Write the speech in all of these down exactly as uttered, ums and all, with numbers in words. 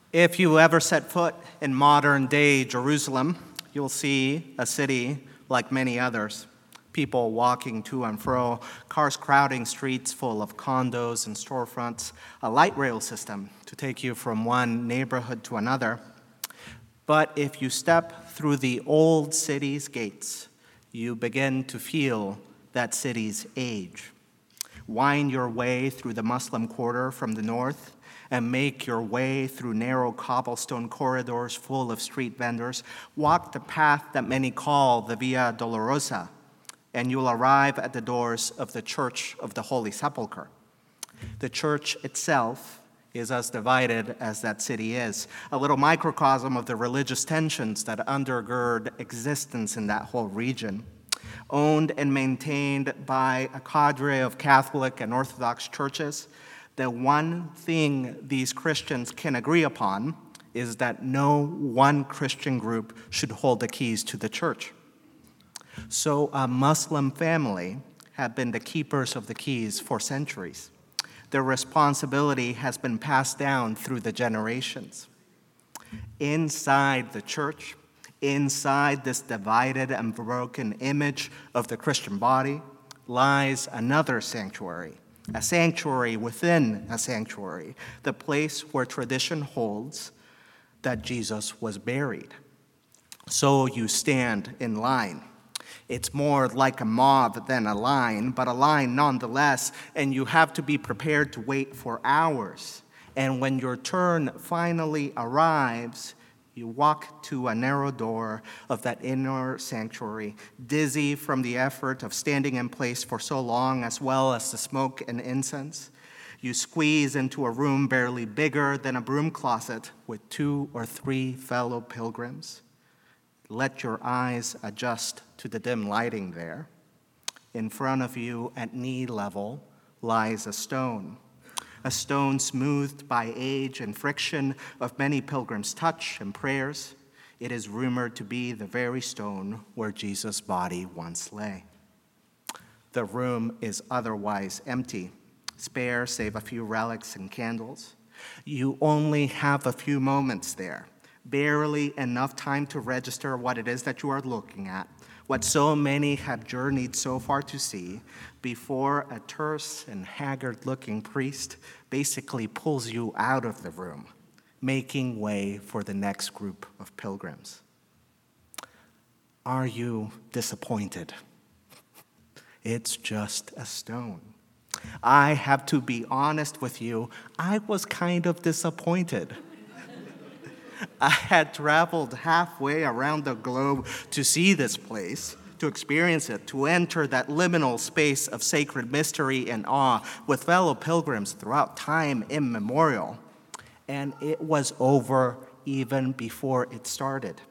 If you ever set foot in modern-day Jerusalem, you'll see a city like many others. People walking to and fro, cars crowding streets full of condos and storefronts, a light rail system to take you from one neighborhood to another. But if you step through the old city's gates, you begin to feel that city's age. Wind your way through the Muslim quarter from the north, and make your way through narrow cobblestone corridors full of street vendors. Walk the path that many call the Via Dolorosa, and you'll arrive at the doors of the Church of the Holy Sepulchre. The church itself is as divided as that city is, a little microcosm of the religious tensions that undergird existence in that whole region. Owned and maintained by a cadre of Catholic and Orthodox churches, the one thing these Christians can agree upon is that no one Christian group should hold the keys to the church. So a Muslim family have been the keepers of the keys for centuries. Their responsibility has been passed down through the generations. Inside the church, inside this divided and broken image of the Christian body, lies another sanctuary. A sanctuary within a sanctuary, the place where tradition holds that Jesus was buried. So you stand in line. It's more like a mob than a line, but a line nonetheless, and you have to be prepared to wait for hours. And when your turn finally arrives, you walk to a narrow door of that inner sanctuary, dizzy from the effort of standing in place for so long, as well as the smoke and incense. You squeeze into a room barely bigger than a broom closet with two or three fellow pilgrims. Let your eyes adjust to the dim lighting there. In front of you, at knee level, lies a stone. A stone smoothed by age and friction of many pilgrims' touch and prayers. It is rumored to be the very stone where Jesus' body once lay. The room is otherwise empty, spare save a few relics and candles. You only have a few moments there, barely enough time to register what it is that you are looking at, what so many have journeyed so far to see, before a terse and haggard-looking priest basically pulls you out of the room, making way for the next group of pilgrims. Are you disappointed? It's just a stone. I have to be honest with you, I was kind of disappointed. I had traveled halfway around the globe to see this place, to experience it, to enter that liminal space of sacred mystery and awe with fellow pilgrims throughout time immemorial. And it was over even before it started.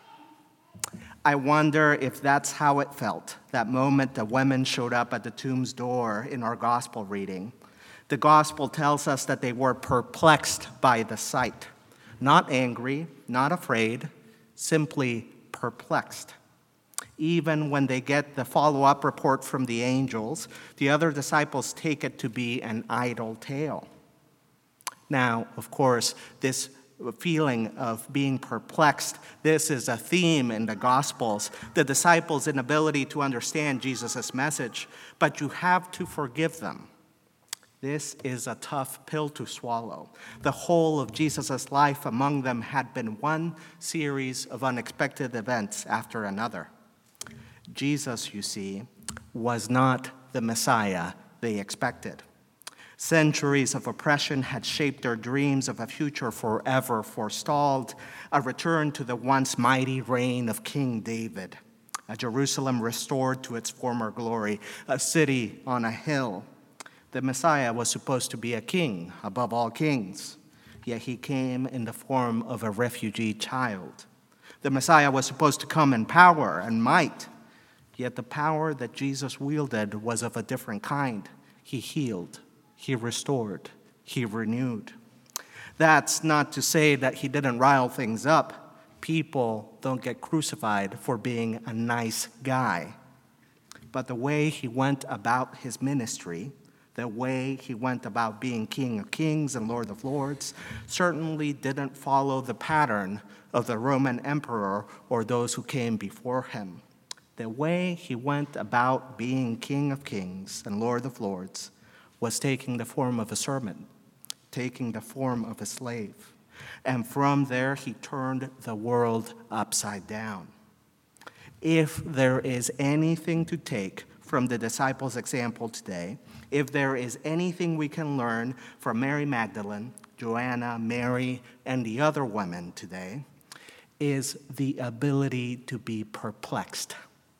I wonder if that's how it felt, that moment the women showed up at the tomb's door in our gospel reading. The gospel tells us that they were perplexed by the sight. Not angry, not afraid, simply perplexed. Even when they get the follow-up report from the angels, the other disciples take it to be an idle tale. Now, of course, this feeling of being perplexed, this is a theme in the Gospels, the disciples' inability to understand Jesus' message, but you have to forgive them. This is a tough pill to swallow. The whole of Jesus' life among them had been one series of unexpected events after another. Jesus, you see, was not the Messiah they expected. Centuries of oppression had shaped their dreams of a future forever forestalled, a return to the once mighty reign of King David, a Jerusalem restored to its former glory, a city on a hill. The Messiah was supposed to be a king above all kings, yet he came in the form of a refugee child. The Messiah was supposed to come in power and might, yet the power that Jesus wielded was of a different kind. He healed, he restored, he renewed. That's not to say that he didn't rile things up. People don't get crucified for being a nice guy. But the way he went about his ministry The way he went about being King of Kings and Lord of Lords certainly didn't follow the pattern of the Roman emperor or those who came before him. The way he went about being King of Kings and Lord of Lords was taking the form of a servant, taking the form of a slave. And from there, he turned the world upside down. If there is anything to take from the disciples' example today, if there is anything we can learn from Mary Magdalene, Joanna, Mary, and the other women today, is the ability to be perplexed.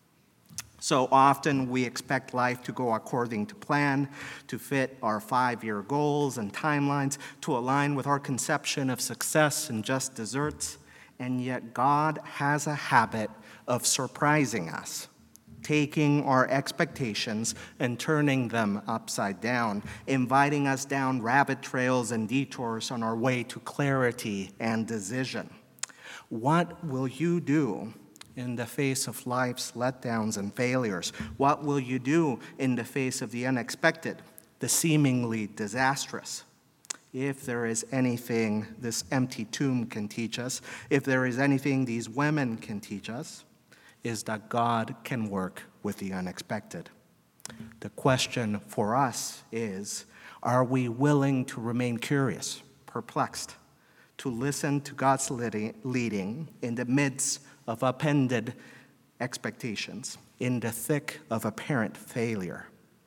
So often we expect life to go according to plan, to fit our five-year goals and timelines, to align with our conception of success and just desserts, and yet God has a habit of surprising us, taking our expectations and turning them upside down, inviting us down rabbit trails and detours on our way to clarity and decision. What will you do in the face of life's letdowns and failures? What will you do in the face of the unexpected, the seemingly disastrous? If there is anything this empty tomb can teach us, if there is anything these women can teach us, is that God can work with the unexpected. The question for us is, are we willing to remain curious, perplexed, to listen to God's leading in the midst of upended expectations, in the thick of apparent failure?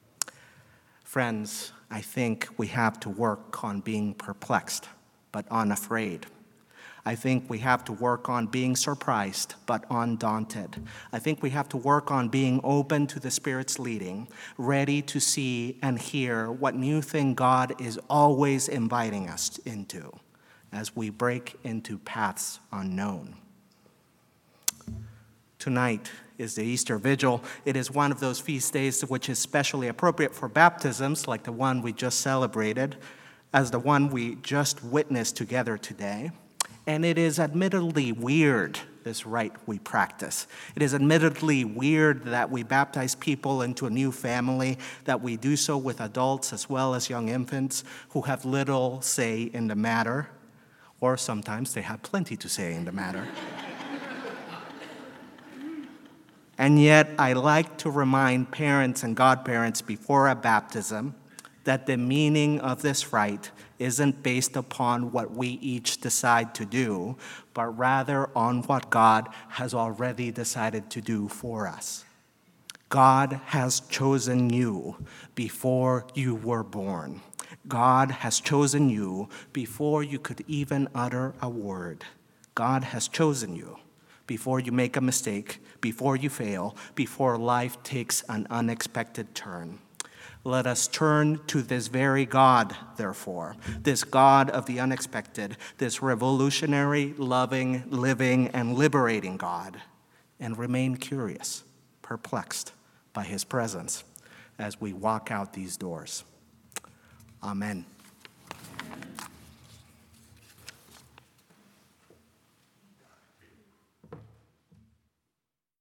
Friends, I think we have to work on being perplexed, but unafraid. I think we have to work on being surprised, but undaunted. I think we have to work on being open to the Spirit's leading, ready to see and hear what new thing God is always inviting us into as we break into paths unknown. Tonight is the Easter Vigil. It is one of those feast days which is especially appropriate for baptisms, like the one we just celebrated, as the one we just witnessed together today. And it is admittedly weird, this rite we practice. It is admittedly weird that we baptize people into a new family, that we do so with adults as well as young infants who have little say in the matter, or sometimes they have plenty to say in the matter. And yet, I like to remind parents and godparents before a baptism that the meaning of this rite isn't based upon what we each decide to do, but rather on what God has already decided to do for us. God has chosen you before you were born. God has chosen you before you could even utter a word. God has chosen you before you make a mistake, before you fail, before life takes an unexpected turn. Let us turn to this very God, therefore, this God of the unexpected, this revolutionary, loving, living, and liberating God, and remain curious, perplexed by his presence as we walk out these doors. Amen.